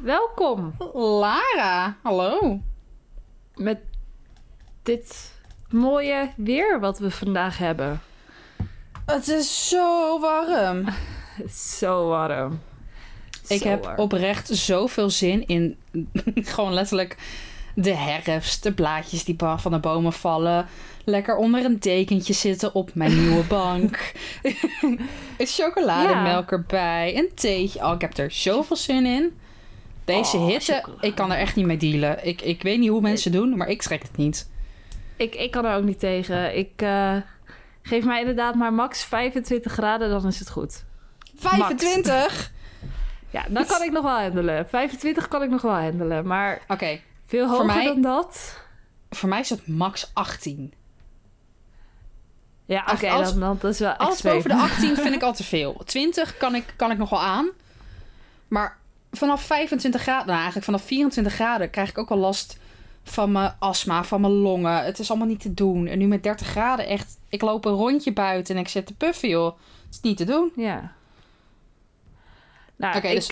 welkom. Lara, hallo. Met dit mooie weer wat we vandaag hebben. Het is zo warm. Het is zo warm. Ik heb oprecht zoveel zin in gewoon letterlijk de herfst. De blaadjes die van de bomen vallen. Lekker onder een dekentje zitten op mijn nieuwe bank. Een chocolademelk erbij. Een theetje. Oh, ik heb er zoveel zin in. Deze hitte, chocolade. Ik kan er echt niet mee dealen. Ik weet niet hoe mensen doen, maar ik trek het niet. Ik kan er ook niet tegen. Geef mij inderdaad maar max 25 graden, dan is het goed. 25? Max. Ja, dan kan ik nog wel handelen. 25 kan ik nog wel handelen, maar veel hoger dan dat. Voor mij is het max 18. Ja, oké, dat is wel alles boven de 18 vind ik al te veel. 20 kan ik nog wel aan. Maar vanaf 25 graden, nou eigenlijk vanaf 24 graden... krijg ik ook al last van mijn astma, van mijn longen. Het is allemaal niet te doen. En nu met 30 graden echt... Ik loop een rondje buiten en ik zit te puffen, joh. Het is niet te doen. Ja. Nou, dus...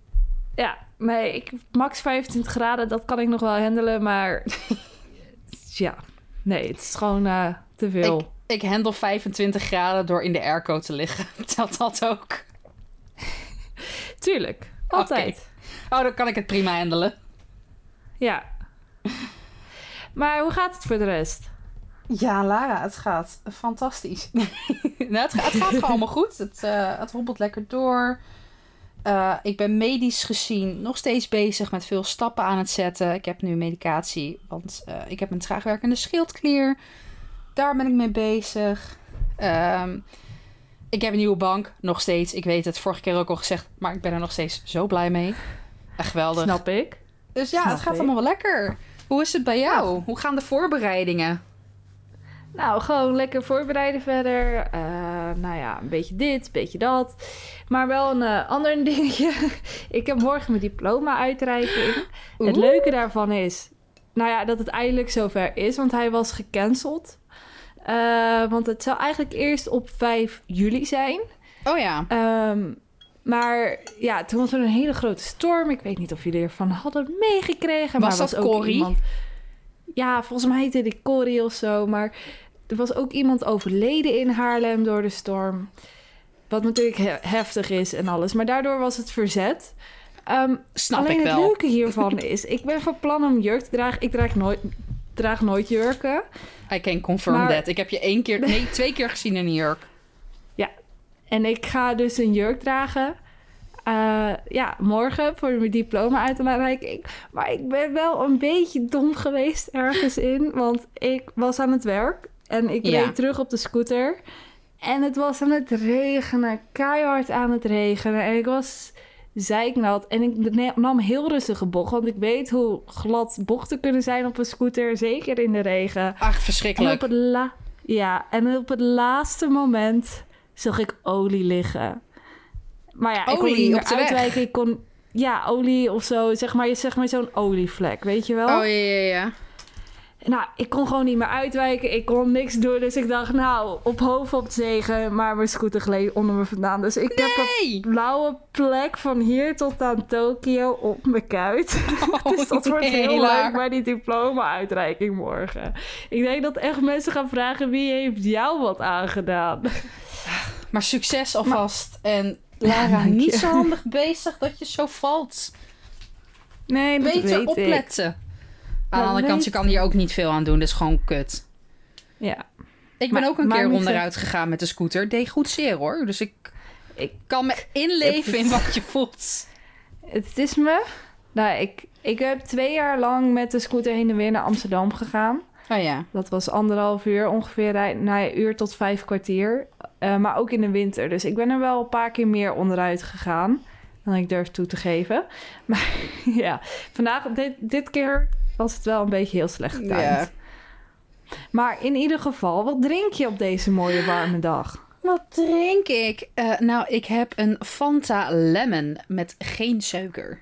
max 25 graden, dat kan ik nog wel handelen, maar... ja, nee, het is gewoon te veel. Ik handle 25 graden door in de airco te liggen. Telt dat ook? Tuurlijk, altijd. Oh, dan kan ik het prima handelen. Ja. Maar hoe gaat het voor de rest? Ja, Lara, het gaat fantastisch. Het gaat gewoon allemaal goed. Het hobbelt lekker door. Ik ben medisch gezien nog steeds bezig met veel stappen aan het zetten. Ik heb nu medicatie, want ik heb een traagwerkende schildklier. Daar ben ik mee bezig. Ik heb een nieuwe bank, nog steeds. Ik weet het, vorige keer ook al gezegd, maar ik ben er nog steeds zo blij mee. Echt geweldig. Snap ik. Dus ja, het gaat allemaal wel lekker. Hoe is het bij jou? Ja. Hoe gaan de voorbereidingen? Nou, gewoon lekker voorbereiden verder. Een beetje dit, een beetje dat. Maar wel een ander dingetje. Ik heb morgen mijn diploma-uitreiking. Het leuke daarvan is... dat het eindelijk zover is. Want hij was gecanceld. Want het zou eigenlijk eerst op 5 juli zijn. Oh ja. Maar ja, toen was er een hele grote storm. Ik weet niet of jullie ervan hadden meegekregen. Was dat Corrie? Ja, volgens mij heette die Corrie of zo. Maar er was ook iemand overleden in Haarlem door de storm. Wat natuurlijk heftig is en alles. Maar daardoor was het verzet. Snap alleen ik wel. Het leuke hiervan is... Ik ben van plan om jurk te dragen. Ik draag nooit jurken. I can confirm that. Ik heb je 2 keer gezien in een jurk. Ja, en ik ga dus een jurk dragen. Morgen voor mijn diploma-uitreiking. Maar ik ben wel een beetje dom geweest ergens in. Want ik was aan het werk. En ik reed terug op de scooter. En het was aan het regenen. Keihard aan het regenen. En ik was zeiknat. En ik nam heel rustige bocht. Want ik weet hoe glad bochten kunnen zijn op een scooter. Zeker in de regen. Ach, verschrikkelijk. En op het laatste moment zag ik olie liggen. Maar ja, ik kon niet meer uitwijken. Ik kon, olie of zo. Zeg maar zo'n olievlek, weet je wel? Oh, ja. Nou, ik kon gewoon niet meer uitwijken. Ik kon niks doen. Dus ik dacht, op hoofd op zegen. Maar mijn scooter gleed onder me vandaan. Dus ik heb een blauwe plek van hier tot aan Tokio op mijn kuit. Dus dat wordt heel leuk bij die diploma-uitreiking morgen. Ik denk dat echt mensen gaan vragen, wie heeft jou wat aangedaan? Maar succes alvast. En Lara, niet zo handig bezig dat je zo valt. Nee, dat beter weet opletten. Ik. Aan de andere kant, je kan hier ook niet veel aan doen. Dat is gewoon kut. Ja. Ik ben ook een keer onderuit gegaan met de scooter. Deed goed zeer, hoor. Dus ik kan me inleven in wat je voelt. Het is me... Nou, ik heb 2 jaar lang met de scooter heen en weer naar Amsterdam gegaan. Oh ja. Dat was 1,5 uur ongeveer. Uur tot 5 kwartier. Maar ook in de winter. Dus ik ben er wel een paar keer meer onderuit gegaan dan ik durf toe te geven. Maar ja, vandaag, dit keer was het wel een beetje heel slecht getimed. Ja. Maar in ieder geval, wat drink je op deze mooie warme dag? Wat drink ik? Ik heb een Fanta Lemon met geen suiker.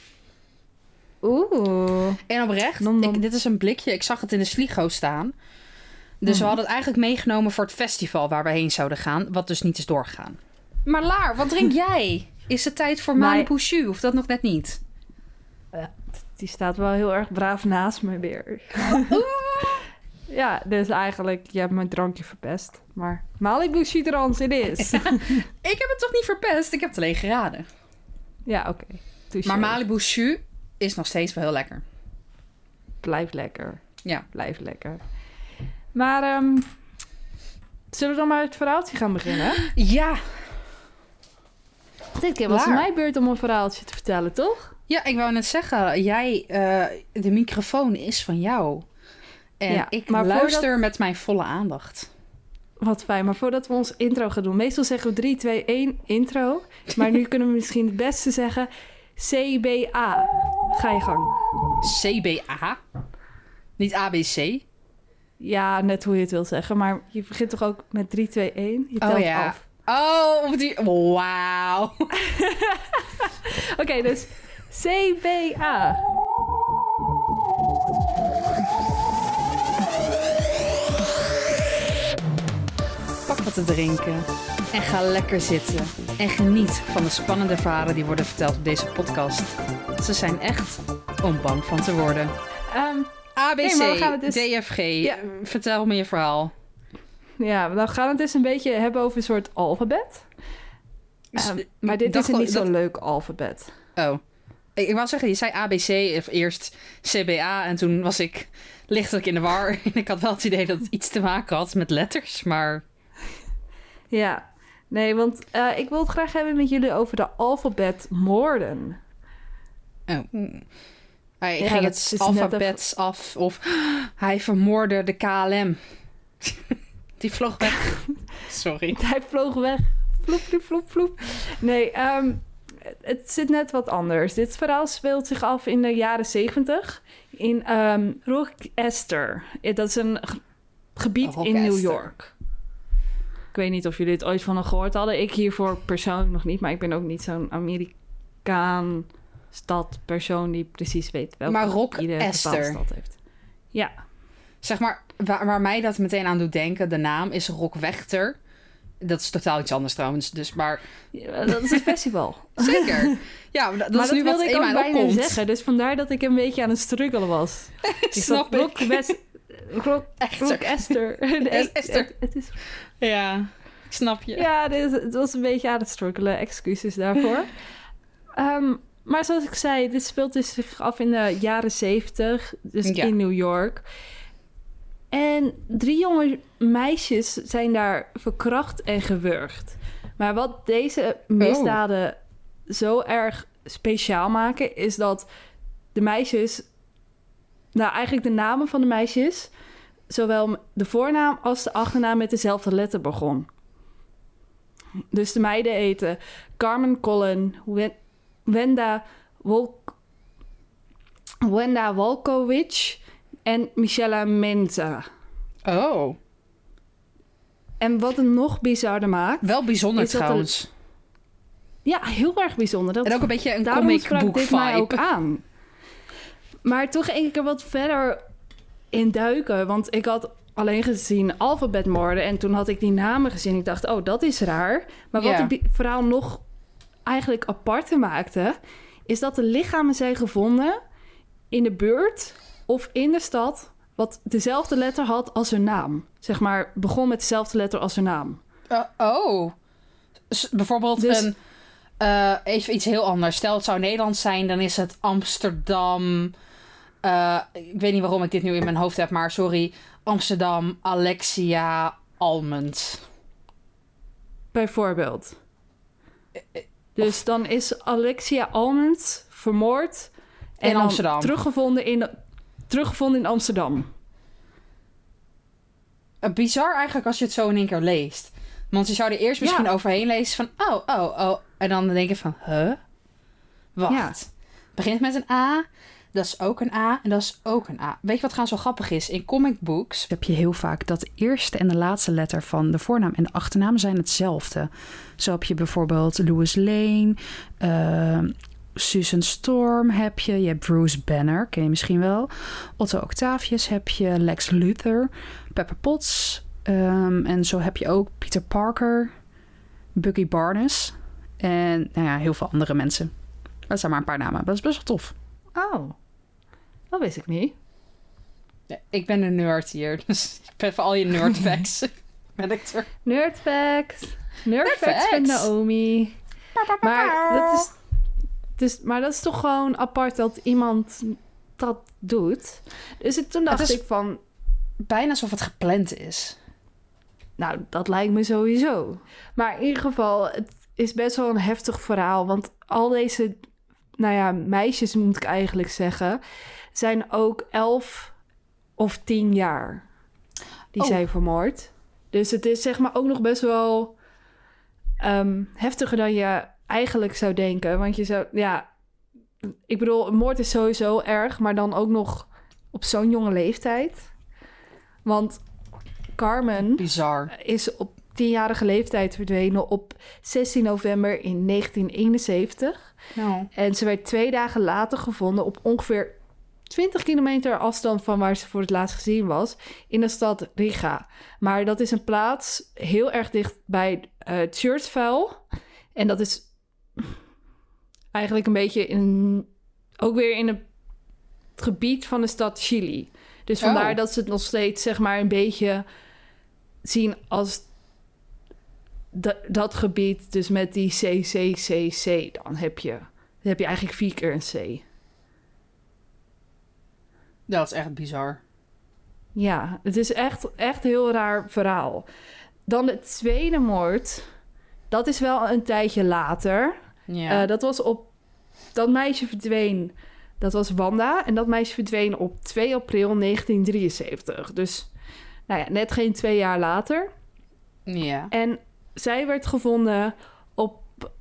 Oeh. En oprecht, dit is een blikje. Ik zag het in de Sligo staan. Dus we hadden het eigenlijk meegenomen voor het festival waar we heen zouden gaan. Wat dus niet is doorgegaan. Maar Laar, wat drink jij? Is het tijd voor Malibu Jus of dat nog net niet? die staat wel heel erg braaf naast me weer. Ja, dus eigenlijk, je hebt mijn drankje verpest. Maar Malibu Citrons, it is. Ik heb het toch niet verpest? Ik heb het alleen geraden. Ja, oké. Maar Malibu Jus is nog steeds wel heel lekker. Blijft lekker. Ja. Blijft lekker. Maar zullen we dan maar het verhaaltje gaan beginnen? Ja. Dit keer was het mijn beurt om een verhaaltje te vertellen, toch? Ja, ik wou net zeggen, de microfoon is van jou. En ik luister met mijn volle aandacht. Wat fijn, maar voordat we ons intro gaan doen... Meestal zeggen we 3, 2, 1, intro. Maar nu kunnen we misschien het beste zeggen... CBA. Ga je gang. CBA? Niet ABC? Ja, net hoe je het wil zeggen. Maar je begint toch ook met 3, 2, 1? Je telt af. Oh, wauw. Oké, dus CBA. Pak wat te drinken en ga lekker zitten. En geniet van de spannende verhalen die worden verteld op deze podcast. Ze zijn echt om bang van te worden. ABC, DFG. Ja. Vertel me je verhaal. Ja, dan gaan we het dus een beetje hebben over een soort alfabet. Maar dit is niet zo'n leuk alfabet. Oh. Ik wou zeggen, je zei ABC of eerst CBA en toen was ik lichtelijk in de war. En ik had wel het idee dat het iets te maken had met letters, maar... Ja, nee, want ik wil het graag hebben met jullie over de alfabetmoorden. Oh. Hij ging het alfabet af of hij vermoordde de KLM. Die vloog weg. Sorry. Hij vloog weg. Vloep, vloep, vloep, vloep. Nee, het zit net wat anders. Dit verhaal speelt zich af in de jaren 70 in Rochester. Dat is een gebied in New York. Ik weet niet of jullie het ooit van hem gehoord hadden. Ik hiervoor persoonlijk nog niet, maar ik ben ook niet zo'n Amerikaan stadpersoon die precies weet welke iedere stad heeft. Ja. Zeg maar, waar mij dat meteen aan doet denken, de naam is Rockwechter. Dat is totaal iets anders trouwens, dus maar... Ja, dat is een festival. Zeker. Ja, dat maar is nu wat ik ook bijna opkomt. zeggen, dus vandaar dat ik een beetje aan het struggelen was. Snap ik. Esther. Het is... Ja, snap je. Ja, het was een beetje aan het struggelen. Excuses daarvoor. Maar zoals ik zei, dit speelt dus zich af in de jaren 70, dus in New York. En 3 jonge meisjes zijn daar verkracht en gewurgd. Maar wat deze misdaden zo erg speciaal maken, is dat de meisjes... Nou, eigenlijk de namen van de meisjes... zowel de voornaam als de achternaam met dezelfde letter begon. Dus de meiden heten Carmen Cullen, Wenda Wolkowicz en Michelle Menza. Oh. En wat het nog bizarder maakt... Wel bijzonder trouwens. Ja, heel erg bijzonder. En ook een beetje een comic book vibe. Mij ook aan. Maar toch ging ik er wat verder in duiken. Want ik had alleen gezien alfabetmoorden. En toen had ik die namen gezien. Ik dacht, oh, dat is raar. Maar wat het verhaal nog eigenlijk aparter maakte... is dat de lichamen zijn gevonden in de buurt of in de stad... wat dezelfde letter had als hun naam. Zeg maar, begon met dezelfde letter als hun naam. Bijvoorbeeld even iets heel anders. Stel, het zou Nederlands zijn, dan is het Amsterdam... ik weet niet waarom ik dit nu in mijn hoofd heb, maar sorry. Amsterdam, Alexia, Almond. Bijvoorbeeld. Dus dan is Alexia Almond vermoord... in Amsterdam. Teruggevonden in Amsterdam. Bizar eigenlijk als je het zo in één keer leest. Want je zou er eerst misschien overheen lezen van... Oh. En dan denk je van... Wacht. Ja. Het begint met een A. Dat is ook een A. En dat is ook een A. Weet je wat gaan zo grappig is? In comic books heb je heel vaak dat de eerste en de laatste letter van de voornaam en de achternaam zijn hetzelfde. Zo heb je bijvoorbeeld Lois Lane... Susan Storm heb je. Je hebt Bruce Banner, ken je misschien wel. Otto Octavius heb je. Lex Luthor. Pepper Potts. En zo heb je ook Peter Parker. Bucky Barnes. En heel veel andere mensen. Dat zijn maar een paar namen. Dat is best wel tof. Oh, dat wist ik niet. Ja, ik ben een nerd hier, dus ik ben voor al je nerdfacts. Ben ik er. Nerdfacts van Naomi. Maar dat is toch gewoon apart dat iemand dat doet. Dus toen dacht ik van... Bijna alsof het gepland is. Nou, dat lijkt me sowieso. Maar in ieder geval, het is best wel een heftig verhaal. Want al deze, meisjes moet ik eigenlijk zeggen... zijn ook 11 of 10 jaar. Die zijn vermoord. Dus het is zeg maar ook nog best wel heftiger dan je eigenlijk zou denken. Want je zou, ik bedoel, een moord is sowieso erg, maar dan ook nog op zo'n jonge leeftijd. Want Carmen is op 10-jarige leeftijd verdwenen op 16 november in 1971. No. En ze werd 2 dagen later gevonden op ongeveer 20 kilometer afstand van waar ze voor het laatst gezien was, in de stad Riga. Maar dat is een plaats heel erg dicht bij Tjurstveld. En dat is eigenlijk een beetje ook weer in het gebied van de stad Chili. Dus vandaar dat ze het nog steeds zeg maar een beetje zien als dat gebied. Dus met die CCCC, dan heb je eigenlijk 4 keer een C. Dat is echt bizar. Ja, het is echt een heel raar verhaal. Dan de tweede moord. Dat is wel een tijdje later. Ja. Dat meisje verdween. Dat was Wanda. En dat meisje verdween op 2 april 1973. Dus net geen 2 jaar later. Ja. En zij werd gevonden op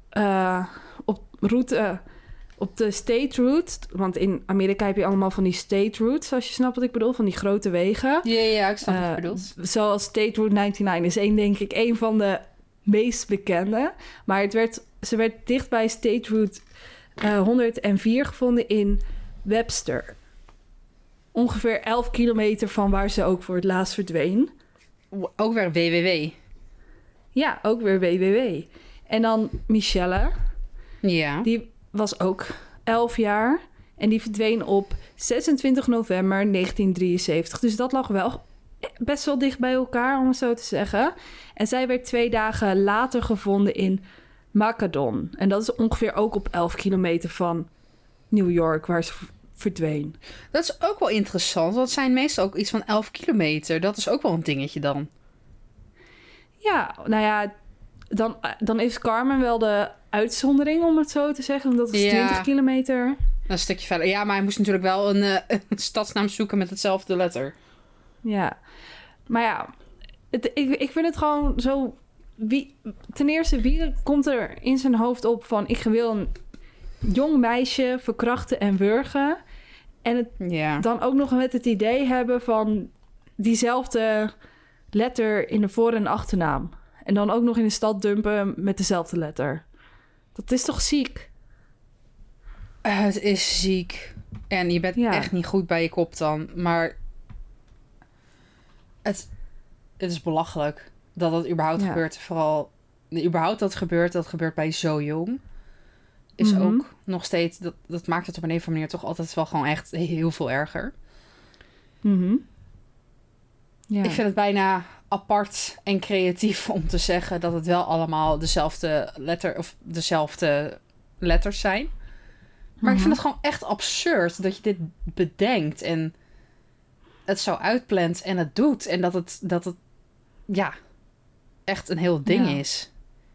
route... Op de state route, want in Amerika heb je allemaal van die state routes, als je snapt wat ik bedoel, van die grote wegen. Ja, ik snap wat je bedoelt. Zoals State Route 99 is denk ik een van de meest bekende. Maar ze werd dicht bij State Route 104 gevonden in Webster. Ongeveer 11 kilometer van waar ze ook voor het laatst verdween. Ook weer WWW. Ja, ook weer WWW. En dan Michelle. Ja. Die was ook 11 jaar. En die verdween op 26 november 1973. Dus dat lag wel best wel dicht bij elkaar, om het zo te zeggen. En zij werd 2 dagen later gevonden in Macedon. En dat is ongeveer ook op 11 kilometer van New York, waar ze verdween. Dat is ook wel interessant, want het zijn meestal ook iets van 11 kilometer. Dat is ook wel een dingetje dan. Ja, dan is Carmen wel de uitzondering, om het zo te zeggen. Want dat is 20 kilometer. Dat is een stukje verder. Ja, maar hij moest natuurlijk wel een stadsnaam zoeken met hetzelfde letter. Ja, maar ik vind het gewoon zo... Ten eerste, wie komt er in zijn hoofd op van... ik wil een jong meisje verkrachten en wurgen... en het dan ook nog met het idee hebben van... diezelfde letter in de voor- en achternaam. En dan ook nog in de stad dumpen met dezelfde letter. Dat is toch ziek? Het is ziek. En je bent echt niet goed bij je kop dan. Maar het is belachelijk dat dat überhaupt gebeurt. Vooral überhaupt dat gebeurt bij zo jong. Is ook nog steeds... Dat maakt het op een of andere manier toch altijd wel gewoon echt heel veel erger. Ja. Ik vind het bijna apart en creatief om te zeggen dat het wel allemaal dezelfde letters zijn. Maar ik vind het gewoon echt absurd dat je dit bedenkt en het zo uitplant en het doet. En dat het echt een heel ding is.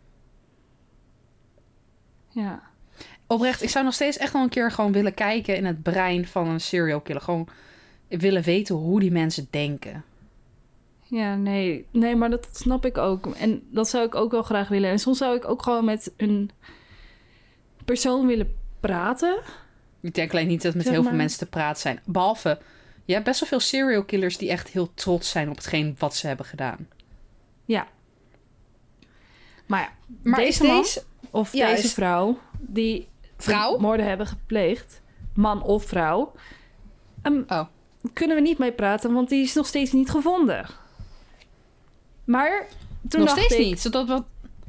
Ja. Oprecht, ik zou nog steeds echt wel een keer gewoon willen kijken in het brein van een serial killer. Gewoon willen weten hoe die mensen denken. Ja, nee, maar dat snap ik ook. En dat zou ik ook wel graag willen. En soms zou ik ook gewoon met een persoon willen praten. Ik denk alleen niet dat met heel veel mensen te praten zijn. Behalve, je hebt best wel veel serial killers die echt heel trots zijn op hetgeen wat ze hebben gedaan. Ja. Maar deze vrouw die moorden hebben gepleegd, man of vrouw, kunnen we niet mee praten, want die is nog steeds niet gevonden. Maar toen nog steeds niet. Zodat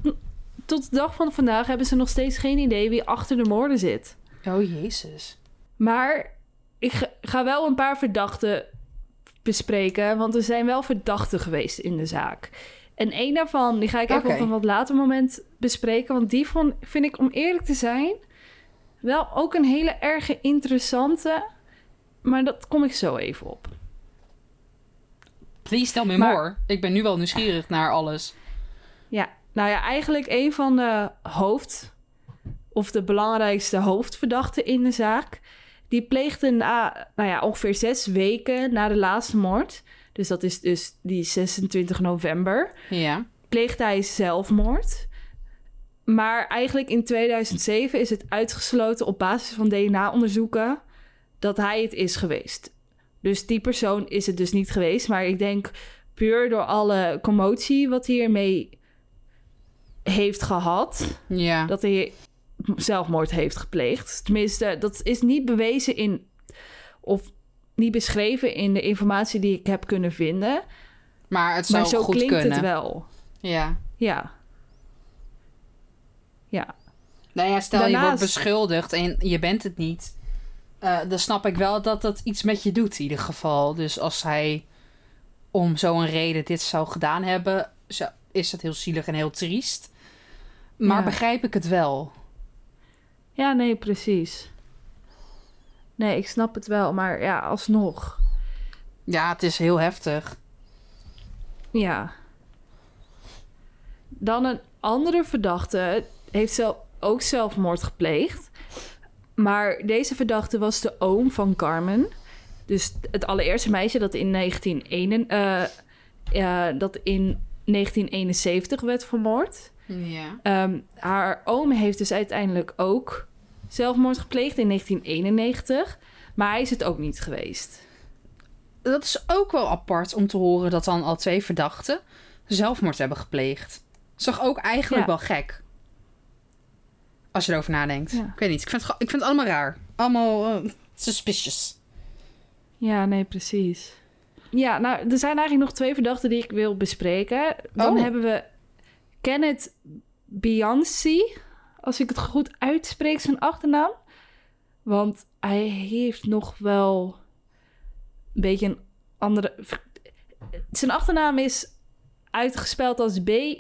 tot de dag van vandaag hebben ze nog steeds geen idee wie achter de moorden zit. Oh, Jezus. Maar ik ga wel een paar verdachten bespreken, want er zijn wel verdachten geweest in de zaak. En één daarvan, die ga ik even op een wat later moment bespreken, want die vind ik, om eerlijk te zijn, wel ook een hele erg interessante, maar dat kom ik zo even op. Please tell me more. Ik ben nu wel nieuwsgierig naar alles. Ja, nou ja, eigenlijk een van de de belangrijkste hoofdverdachten in de zaak, die pleegde ongeveer 6 weken na de laatste moord, dus dat is dus die 26 november, pleegde hij zelfmoord. Maar eigenlijk in 2007 is het uitgesloten op basis van DNA-onderzoeken dat hij het is geweest. Dus die persoon is het dus niet geweest. Maar ik denk puur door alle commotie wat hij ermee heeft gehad, dat hij zelfmoord heeft gepleegd. Tenminste, dat is niet bewezen of niet beschreven in de informatie die ik heb kunnen vinden. Maar het zou zo goed klinkt kunnen. Het wel. Ja. Ja. Nou ja, stel je wordt beschuldigd en je bent het niet. Dan snap ik wel dat dat iets met je doet in ieder geval. Dus als hij om zo'n reden dit zou gedaan hebben, is dat heel zielig en heel triest. Maar begrijp ik het wel. Ja, nee, precies. Nee, ik snap het wel, maar ja, alsnog. Ja, het is heel heftig. Ja. Dan een andere verdachte heeft ook zelfmoord gepleegd. Maar deze verdachte was de oom van Carmen. Dus het allereerste meisje dat in 1971 werd vermoord. Ja. Haar oom heeft dus uiteindelijk ook zelfmoord gepleegd in 1991. Maar hij is het ook niet geweest. Dat is ook wel apart om te horen dat dan al 2 verdachten zelfmoord hebben gepleegd. Dat is toch ook eigenlijk wel gek? Als je erover nadenkt. Ja. Ik weet niet. Ik vind het allemaal raar. Allemaal suspicious. Ja, nee, precies. Ja, nou, er zijn eigenlijk nog 2 verdachten die ik wil bespreken. Dan hebben we Kenneth Bianchi. Als ik het goed uitspreek, zijn achternaam. Want hij heeft nog wel een beetje een andere... Zijn achternaam is uitgespeld als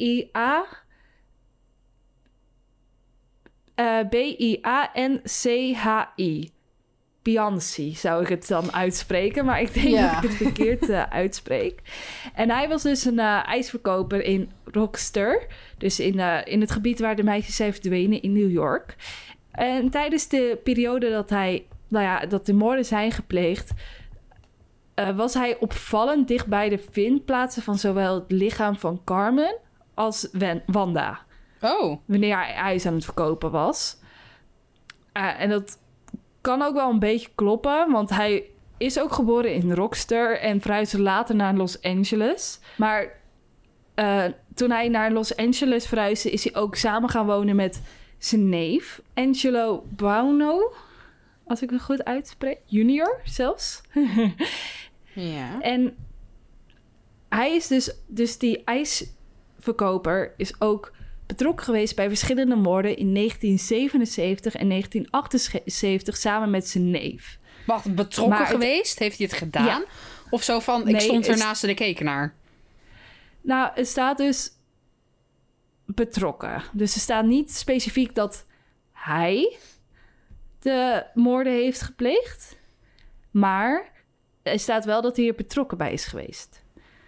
B-I-A-N-C-H-I. Bianchi zou ik het dan uitspreken. Maar ik denk dat ik het verkeerd uitspreek. En hij was dus een ijsverkoper in Rochester. Dus in het gebied waar de meisjes zijn verdwenen in New York. En tijdens de periode dat de moorden zijn gepleegd, was hij opvallend dicht bij de vindplaatsen van zowel het lichaam van Carmen als Wanda. Wanneer hij ijs aan het verkopen was. En dat kan ook wel een beetje kloppen, want hij is ook geboren in Rochester en verhuisde later naar Los Angeles. Maar toen hij naar Los Angeles verhuisde, is hij ook samen gaan wonen met zijn neef, Angelo Buono, als ik het goed uitspreek. Junior zelfs. Ja. En hij is dus die ijsverkoper is ook betrokken geweest bij verschillende moorden in 1977 en 1978 samen met zijn neef. Wacht, betrokken geweest? Heeft hij het gedaan? Ja. Of zo van, ik stond ernaast en ik keek naar? Nou, het staat dus betrokken. Dus er staat niet specifiek dat hij de moorden heeft gepleegd. Maar er staat wel dat hij er betrokken bij is geweest.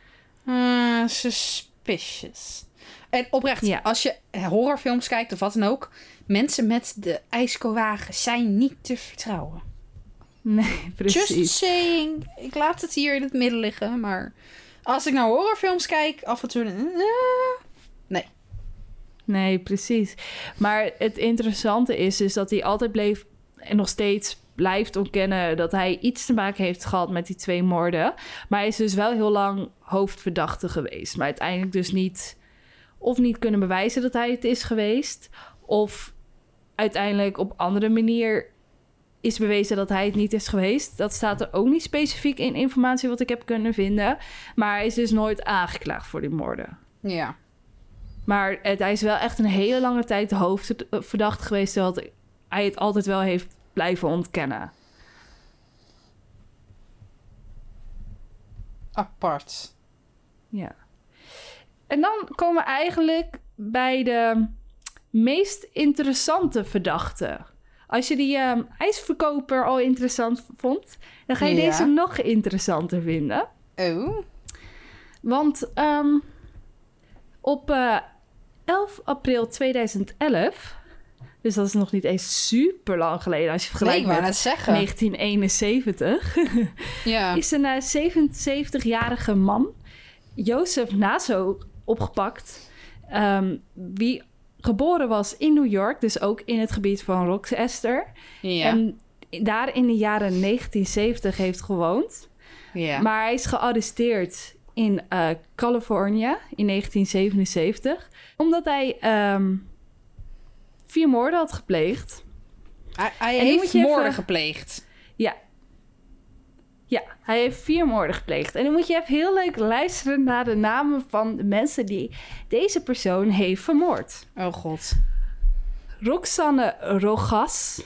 Suspicious. En oprecht, als je horrorfilms kijkt of wat dan ook, mensen met de ijskowagen zijn niet te vertrouwen. Nee, precies. Just saying. Ik laat het hier in het midden liggen, maar als ik naar horrorfilms kijk, af en toe... nee. Nee, precies. Maar het interessante is dus dat hij altijd bleef en nog steeds blijft ontkennen dat hij iets te maken heeft gehad met die 2 moorden. Maar hij is dus wel heel lang hoofdverdachte geweest. Maar uiteindelijk dus niet kunnen bewijzen dat hij het is geweest, of uiteindelijk op andere manier is bewezen dat hij het niet is geweest. Dat staat er ook niet specifiek in informatie wat ik heb kunnen vinden. Maar hij is dus nooit aangeklaagd voor die moorden. Ja. Maar hij is wel echt een hele lange tijd de hoofdverdachte geweest, terwijl hij het altijd wel heeft blijven ontkennen. apart. Ja. En dan komen we eigenlijk bij de meest interessante verdachte. Als je die ijsverkoper al interessant vond, dan ga je deze nog interessanter vinden. Oh. Want op 11 april 2011, dus dat is nog niet eens super lang geleden als je vergelijkt met 1971, is een 77-jarige man, Joseph Naso, opgepakt. Wie geboren was in New York, dus ook in het gebied van Rochester. Ja. En daar in de jaren 1970 heeft gewoond. Ja. Maar hij is gearresteerd in Californië in 1977. Omdat hij 4 moorden had gepleegd. Hij heeft moorden gepleegd? Ja. Ja, hij heeft 4 moorden gepleegd. En dan moet je even heel leuk luisteren naar de namen van de mensen die deze persoon heeft vermoord. Oh god. Roxanne Rojas,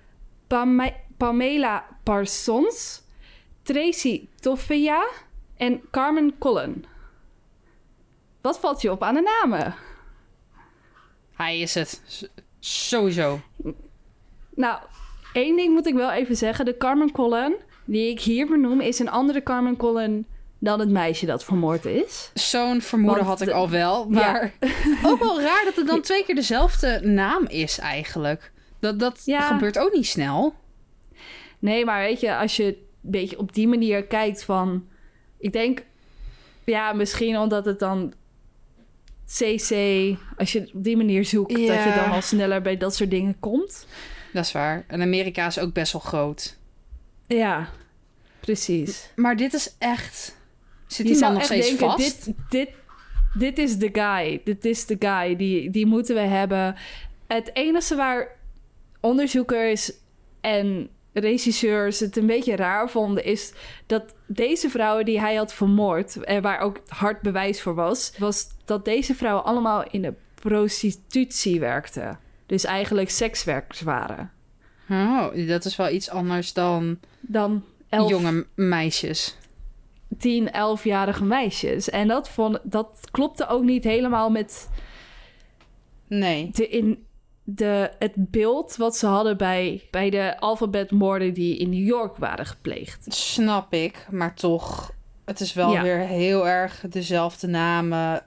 Pamela Parsons, Tracy Toffea en Carmen Cullen. Wat valt je op aan de namen? Hij is het. Sowieso. Nou, 1 ding moet ik wel even zeggen. De Carmen Cullen, die ik hier benoem, is een andere Carmen Cullen dan het meisje dat vermoord is. Zo'n vermoeden had ik al wel. Maar ook wel raar dat het dan 2 keer dezelfde naam is eigenlijk. Dat gebeurt ook niet snel. Nee, maar weet je, als je een beetje op die manier kijkt van... Ik denk, ja, misschien omdat het dan CC... Als je op die manier zoekt, dat je dan al sneller bij dat soort dingen komt. Dat is waar. En Amerika is ook best wel groot. Ja, precies. Maar dit is echt... Zit die man nog steeds denken, vast? Dit is de guy. Dit is de guy. Die moeten we hebben. Het enige waar onderzoekers en regisseurs het een beetje raar vonden... is dat deze vrouwen die hij had vermoord... en waar ook hard bewijs voor was dat deze vrouwen allemaal in de prostitutie werkten. Dus eigenlijk sekswerkers waren. Oh, dat is wel iets anders dan 11... jonge meisjes. 10, 11-jarige meisjes. En dat klopte ook niet helemaal met... Nee. Het beeld wat ze hadden bij de alfabetmoorden die in New York waren gepleegd. Snap ik, maar toch... Het is wel weer heel erg dezelfde namen.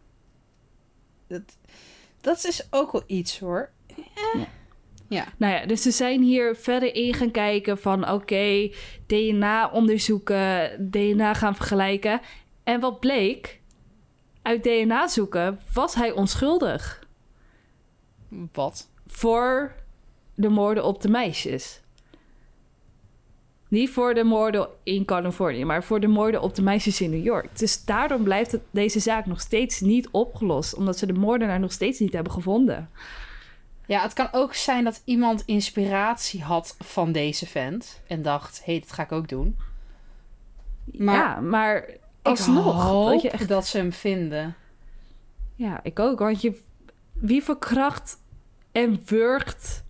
Dat is ook wel iets, hoor. Ja. Nou ja, dus ze zijn hier verder in gaan kijken van... oké, DNA onderzoeken, DNA gaan vergelijken. En wat bleek? Uit DNA zoeken was hij onschuldig. Wat? Voor de moorden op de meisjes. Niet voor de moorden in Californië, maar voor de moorden op de meisjes in New York. Dus daarom blijft deze zaak nog steeds niet opgelost. Omdat ze de moordenaar nog steeds niet hebben gevonden. Ja, het kan ook zijn dat iemand inspiratie had van deze vent. En dacht, dat ga ik ook doen. Maar alsnog. Ik hoop dat ze hem vinden. Ja, ik ook. Want wie verkracht en wurgt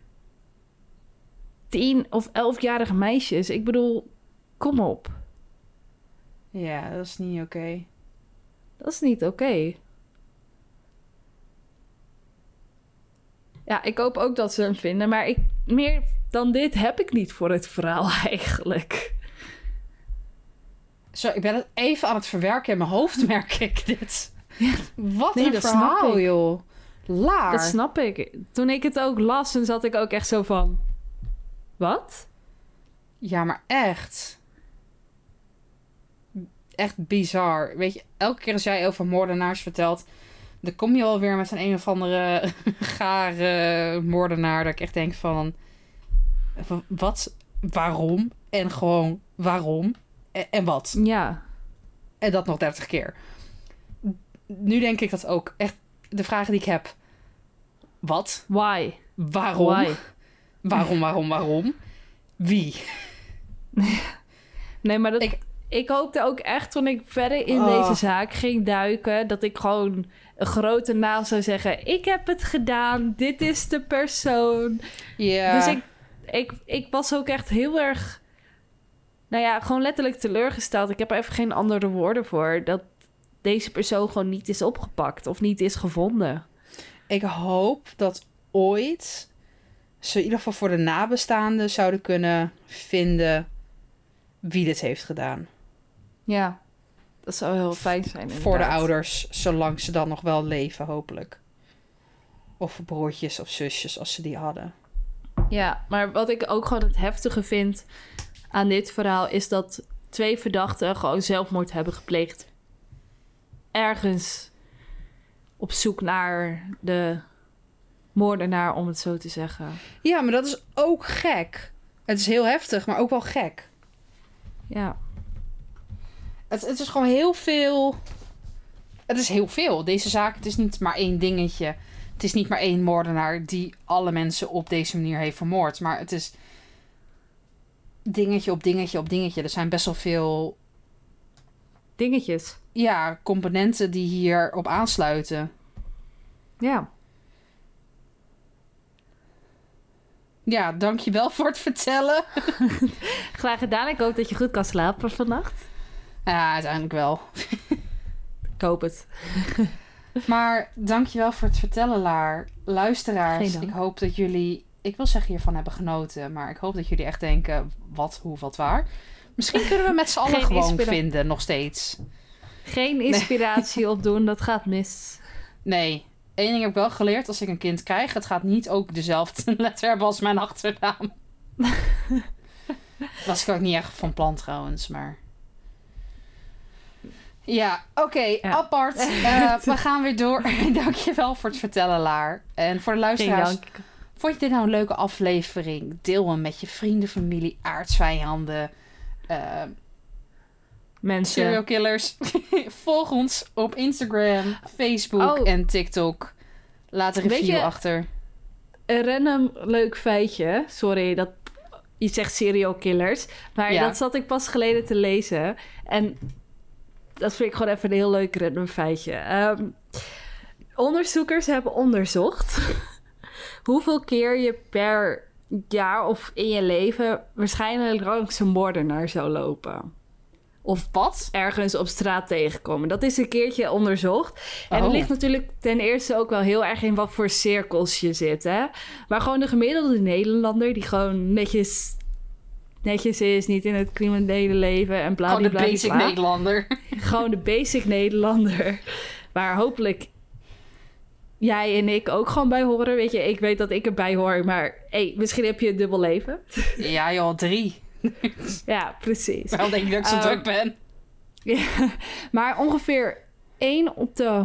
10 of 11-jarige meisjes? Ik bedoel, kom op. Ja, dat is niet oké. Dat is niet oké. Ja, ik hoop ook dat ze hem vinden. Maar meer dan dit heb ik niet voor het verhaal eigenlijk. Zo, ik ben het even aan het verwerken in mijn hoofd, merk ik dit. Ja. Wat een verhaal, joh. Laar. Dat snap ik. Toen ik het ook las, dan zat ik ook echt zo van... Wat? Ja, maar echt. Echt bizar. Weet je, elke keer als jij over moordenaars vertelt... dan kom je alweer met een of andere gare moordenaar... dat ik echt denk van... wat? Waarom? En gewoon waarom? En wat? Ja. En dat nog 30 keer. Nu denk ik dat ook. Echt, de vragen die ik heb. Wat? Why? Waarom? Why? Waarom? Wie? Nee, maar ik hoopte ook echt toen ik verder in deze zaak ging duiken... dat ik gewoon een grote naam zou zeggen... ik heb het gedaan, dit is de persoon. Ja. Dus ik was ook echt heel erg nou ja, gewoon letterlijk teleurgesteld. Ik heb er even geen andere woorden voor. Dat deze persoon gewoon niet is opgepakt of niet is gevonden. Ik hoop dat ooit ze in ieder geval voor de nabestaanden zouden kunnen vinden wie dit heeft gedaan. Ja, dat zou heel fijn zijn inderdaad. Voor de ouders, zolang ze dan nog wel leven, hopelijk. Of broertjes of zusjes, als ze die hadden. Ja, maar wat ik ook gewoon het heftige vind aan dit verhaal... is dat 2 verdachten gewoon zelfmoord hebben gepleegd. Ergens op zoek naar de moordenaar, om het zo te zeggen. Ja, maar dat is ook gek. Het is heel heftig, maar ook wel gek. Ja. Het is gewoon heel veel... Het is heel veel. Deze zaak, het is niet maar één dingetje. Het is niet maar één moordenaar die alle mensen op deze manier heeft vermoord. Maar het is dingetje op dingetje op dingetje. Er zijn best wel veel... Dingetjes. Ja, componenten die hierop aansluiten. Ja. Ja, dankjewel voor het vertellen. Graag gedaan. Ik hoop dat je goed kan slapen vannacht. Ja, uiteindelijk wel. Ik hoop het. Maar dankjewel voor het vertellen, Laar. Luisteraars, ik hoop dat jullie... Ik wil zeggen hiervan hebben genoten. Maar ik hoop dat jullie echt denken... Wat, hoe, wat, waar. Misschien kunnen we met z'n allen gewoon vinden, nog steeds. Geen inspiratie opdoen, dat gaat mis. Nee. Eén ding heb ik wel geleerd als ik een kind krijg. Het gaat niet ook dezelfde letter hebben als mijn achternaam. Was ik ook niet echt van plan trouwens, maar... Ja, oké, apart. We gaan weer door. Dankjewel voor het vertellen, Laar. En voor de luisteraars... Vond je dit nou een leuke aflevering? Deel hem met je vrienden, familie, aardsvijanden... mensen. Serial killers. Volg ons op Instagram, Facebook en TikTok. Laat een review achter. Een random leuk feitje. Sorry dat je zegt serial killers. Maar dat zat ik pas geleden te lezen. En dat vind ik gewoon even een heel leuk random feitje. Onderzoekers hebben onderzocht... hoeveel keer je per jaar of in je leven... waarschijnlijk langs een moordenaar zou lopen. Of wat? Ergens op straat tegenkomen. Dat is een keertje onderzocht. En het ligt natuurlijk ten eerste ook wel heel erg in wat voor cirkels je zit. Hè? Maar gewoon de gemiddelde Nederlander... die gewoon netjes is, niet in het criminele leven en bla bla bla. Gewoon de basic Nederlander. Gewoon de basic Nederlander. Waar hopelijk jij en ik ook gewoon bij horen. Weet je, ik weet dat ik erbij hoor, maar misschien heb je een dubbel leven. Ja joh, 3. Ja, precies. Wel denk ik dat ik zo druk ben. Ja, maar ongeveer 1 op de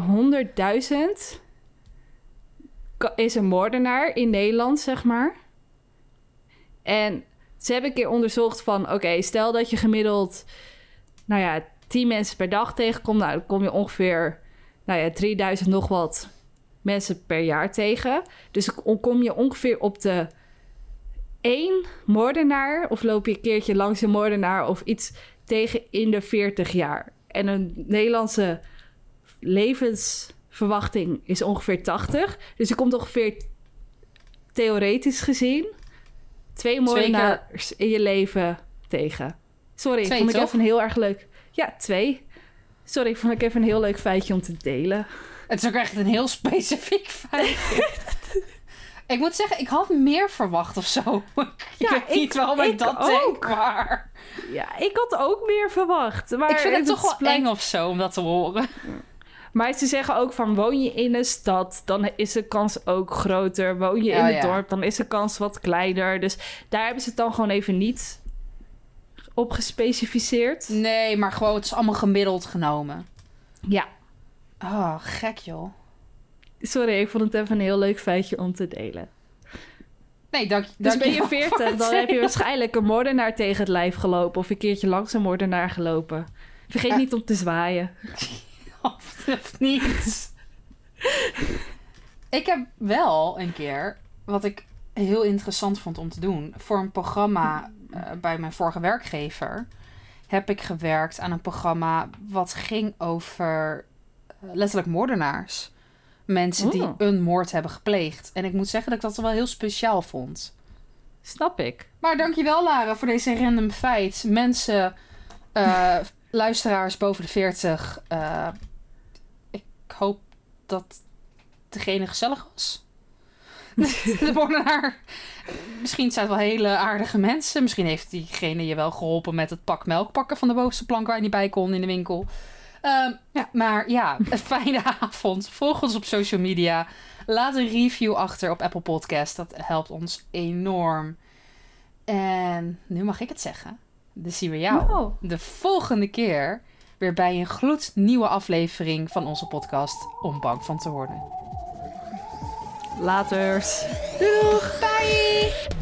100.000 is een moordenaar in Nederland, zeg maar. En ze hebben een keer onderzocht van... Oké, stel dat je gemiddeld 10 mensen per dag tegenkomt. Nou, dan kom je ongeveer 3000 nog wat mensen per jaar tegen. Dus dan kom je ongeveer op de 1 moordenaar... of loop je een keertje langs een moordenaar of iets tegen in de 40 jaar. En een Nederlandse levensverwachting is ongeveer 80. Dus je komt ongeveer theoretisch gezien 2 moordenaars in je leven tegen. Sorry, 2, vond ik toch? even een heel erg leuk... Ja, 2. Sorry, vond ik even een heel leuk feitje om te delen. Het is ook echt een heel specifiek feitje. Ik moet zeggen, ik had meer verwacht of zo. Ik weet niet waarom ik dat denk, maar... Ja, ik had ook meer verwacht. Maar ik vind het toch wel eng of zo om dat te horen. Maar ze zeggen ook van, woon je in een stad, dan is de kans ook groter. Woon je in het dorp, dan is de kans wat kleiner. Dus daar hebben ze het dan gewoon even niet op gespecificeerd. Nee, maar gewoon, het is allemaal gemiddeld genomen. Ja. Oh, gek joh. Sorry, ik vond het even een heel leuk feitje om te delen. Nee, dank dus ben je 40, dan heb je waarschijnlijk een moordenaar tegen het lijf gelopen. Of een keertje langs een moordenaar gelopen. Vergeet niet om te zwaaien. Of niet. Ik heb wel een keer, wat ik heel interessant vond om te doen... voor een programma bij mijn vorige werkgever... heb ik gewerkt aan een programma wat ging over letterlijk moordenaars. Mensen die een moord hebben gepleegd. En ik moet zeggen dat ik dat wel heel speciaal vond. Snap ik. Maar dankjewel, Lara, voor deze random feit. Mensen, luisteraars boven de 40. Ik hoop dat degene gezellig was. De moordenaar. Misschien zijn het wel hele aardige mensen. Misschien heeft diegene je wel geholpen met het pak melk pakken van de bovenste plank waar je niet bij kon in de winkel. Maar ja, een fijne avond. Volg ons op social media. Laat een review achter op Apple Podcast. Dat helpt ons enorm. En nu mag ik het zeggen. Dan zien we jou de volgende keer weer bij een gloednieuwe aflevering van onze podcast Om Bang van te worden. Laters. Doeg! Bye!